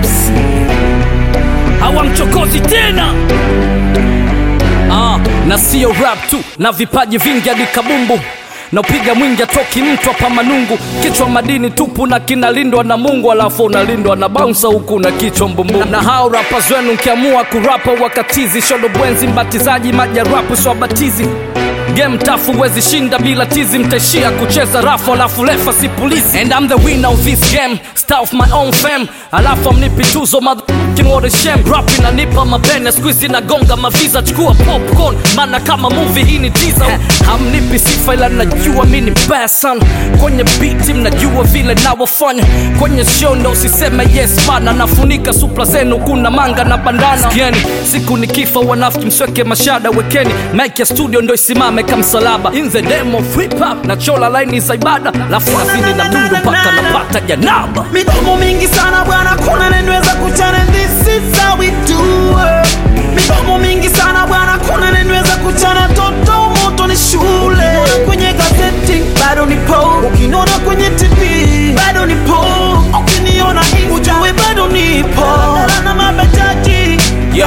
MC hawamchokozi tena. Na sio rap tu, na vipaji vingi hadi kabumbu. Na upiga mwingi atoki mtu hapa manungu. Kichwa madini tupu na kinalindwa na Mungu. Alafu unalindwa na bouncer huku na kichwa mbumbu. Na hao rappers wenu mkiamua kurapa wakatizi. Shodo bwenzi mbatizaji maja rapu so batizi. Game tafu wezi shinda bila tizi. Mtaishia kucheza rafu alafu lefa si polisi. And I'm the winner of this game, star of my own fame. Alafu amnipi tuzo motherfucking what a shame. Rap inanipa mabene, squeeze na gonga maviza. Chukua popcorn, mana kama movie hii ni teaser. Hamnipi sifa ila najua mini bad son. Kwenye beat mnajua vile nawafanya. Kwenye show ndo usiseme yes bana. Nafunika supla zenu kuna manga na bandana. Sikieni, siku nikifa wanafiki msweke mashada wekeni. Mic ya studio ndo isimame kamsalaba. In the name of hip hop na chola line za ibada. Lafu nazini na mundu mpaka napata janaba. Midomo mingi sana bwana kuna nenweza kuchana. This is how we do it. Midomo mingi sana bwana kuna nenweza kuchana. Toto moto ni shule. Kwenye gazeti bado nipo. Ukiniona kwenye TV bado nipo. Ukiniona ujue bado nipo. Na mabajaji. Yo,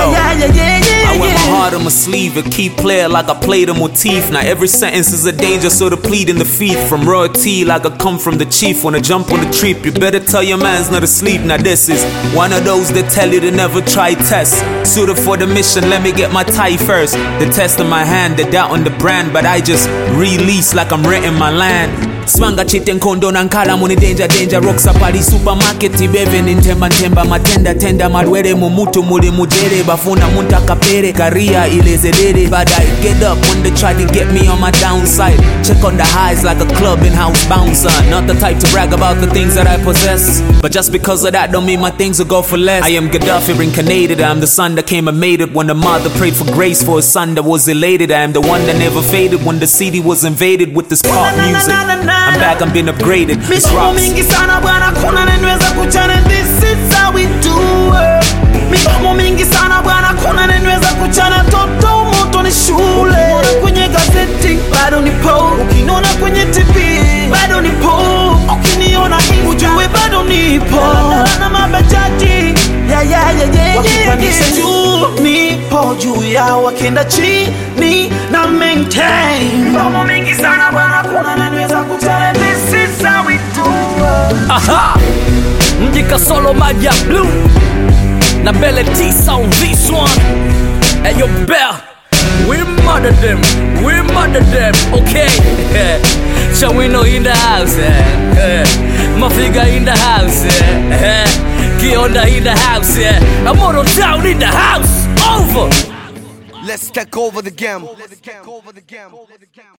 I wear my heart on my sleeve, a key player like I played a motif. Now every sentence is a danger, so to plead in the feet. From royalty like I come from the chief. Wanna jump on the trip, you better tell your man's not asleep. Now this is one of those that tell you to never try test. Suited for the mission, let me get my tie first. The test in my hand, the doubt on the brand. But I just release like I'm renting my land. Smanga chiten kondo nankala muni danger rocks apari supermarket ibeve nintemba ntemba matenda tenda malwere mumutu muli mujere bafuna munta kapere career ilezedere. But I get up when they try to get me on my downside. Check on the highs like a club in house bouncer. Not the type to brag about the things that I possess, but just because of that don't mean my things will go for less. I am Gaddafi reincarnated. I'm the son that came and made it when the mother prayed for grace for a son that was elated. I am the one that never faded when the city was invaded with this pop music. I'm back, I'm been upgraded. Midomo mingi sana bwana kuna nenweza kuchana. This is how we do it. Midomo mingi sana bwana kuna nenweza kuchana. Toto moto ni shule. Kwenye gazeti bado nipo. Ukiniona kwenye TV bado nipo. Ukiniona ujue bado nipo. Na mabajaji wakipandisha juu nipo juu ya wakenda chini na maintain. Midomo mingi sana bwana kuna nenweza kuchana. This is how we do it. Aha, Mjika solo maja blue na Bele Tisa on this one. Hey yo Bell, we murder them, okay. Chawino in the house, Mafiga in the house, Kionda in the house, Amoro down in the house. Over. Let's take over the game.